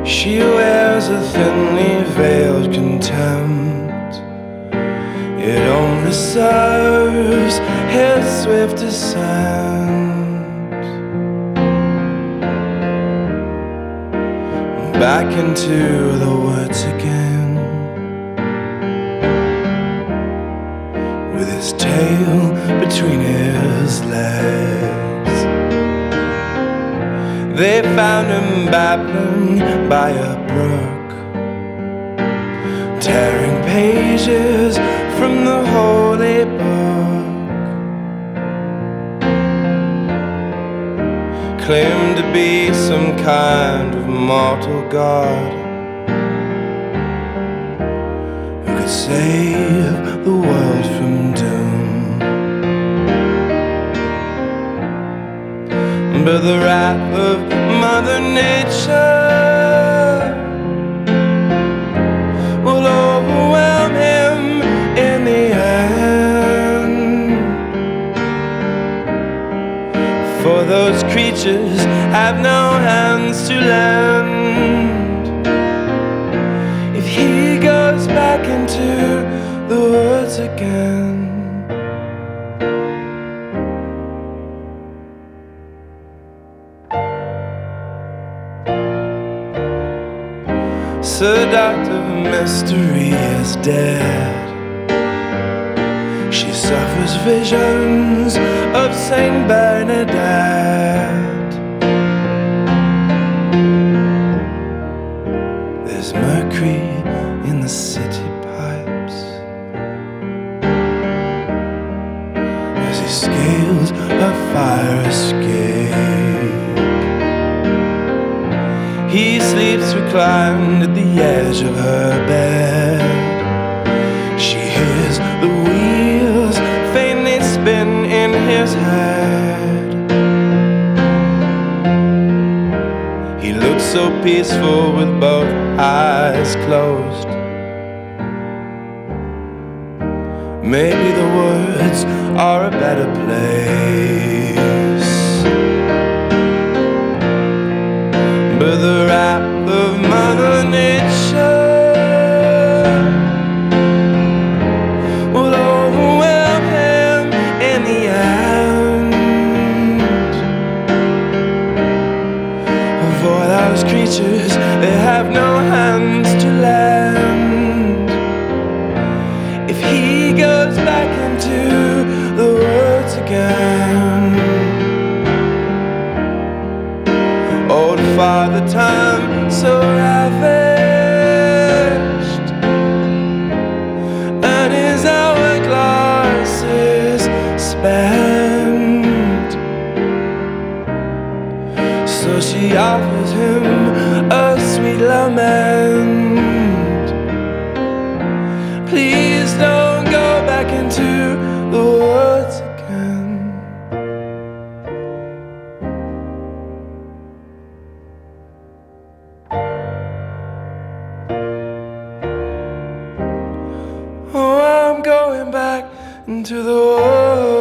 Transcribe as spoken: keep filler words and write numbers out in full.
She wears a thinly veiled contempt. It only serves his swift descent back into the woods again, with his tail between his legs. They found him babbling by a brook, tearing pages from the holy book. Claimed to be some kind of mortal god who could save the world from doom. But the wrath of Mother Nature will overwhelm him in the end. For those creatures have no hands to lend. If he goes back into the woods again, seductive mystery is dead. She suffers visions of Saint Bernadette. There's mercury in the city pipes as he scales her fire escape. He sleeps reclined at the edge of her bed. She hears the wheels faintly spin in his head. He looks so peaceful with both eyes closed. Maybe the woods are a better place. But the wrath of Mother Nature will overwhelm him in the end. For those creatures, they have no hands to lend. If he goes back into the woods again, old Father Time, so ravished, and his hourglass is spent. So she offers him a sweet lament. Please don't go back into the woods again. Oh, I'm going back into the world.